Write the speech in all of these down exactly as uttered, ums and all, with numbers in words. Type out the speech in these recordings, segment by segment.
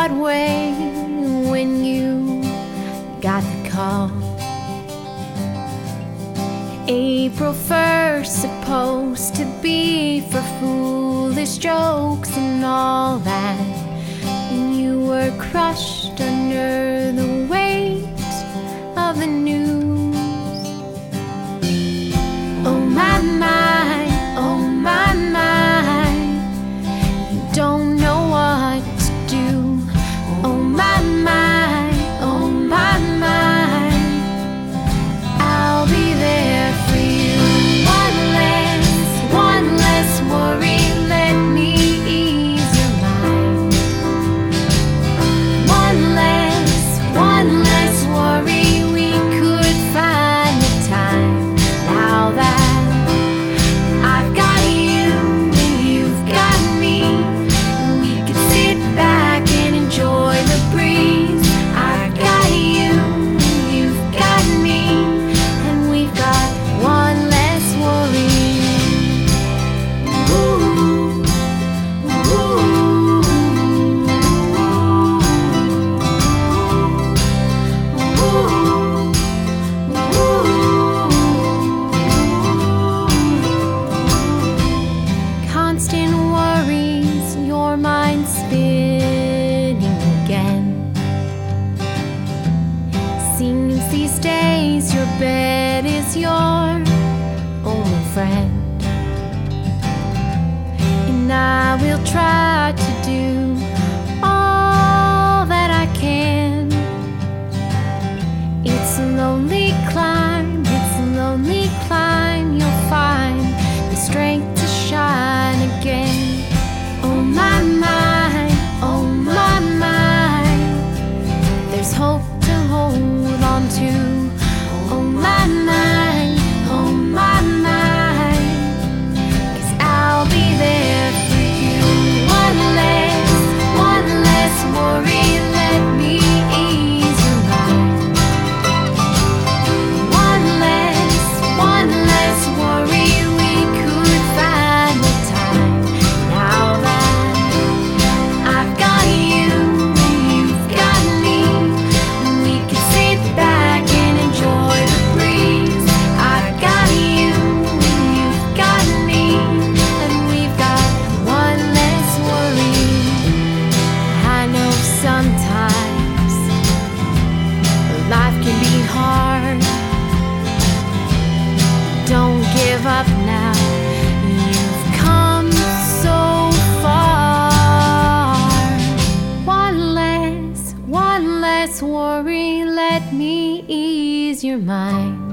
Broadway when you got the call. April first, supposed to be for foolish jokes and all that, and you were crushed under the weight of the news. Oh my, my, oh my, my, you don't know what to do. Oh my, my, oh my, my, I'll be there for you. One less, one less worry, let me ease your mind. One less, one less worry, we could find the time. Now that I've got you and you've got me, we could sit back and enjoy the breeze. I've got you and you've got me, and we've got one less worry. Ooh, ooh, constant worries, your mind spinning again. Seems these days your bed is your only friend, and I will try to do all that I can. It's a lonely climb, it's a lonely climb. You'll find the strength to shine again. Oh my, my, oh my, my, there's hope to hold on to. Oh my, my, oh my, my, 'cause I'll be there for you. One less, one less worry, let me ease your mind. One less, one less worry, we could find the time. Now that I've got you and you've got me, we can sit back and enjoy the breeze. I've got you and you've got me, and we've got one less worry. I know sometimes life can be hard. Don't give up now, you've come so far. One less, one less worry, let me ease your mind.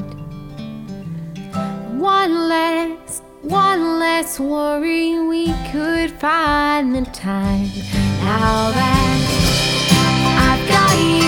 One less, one less worry, we could find the time. Now that I've got you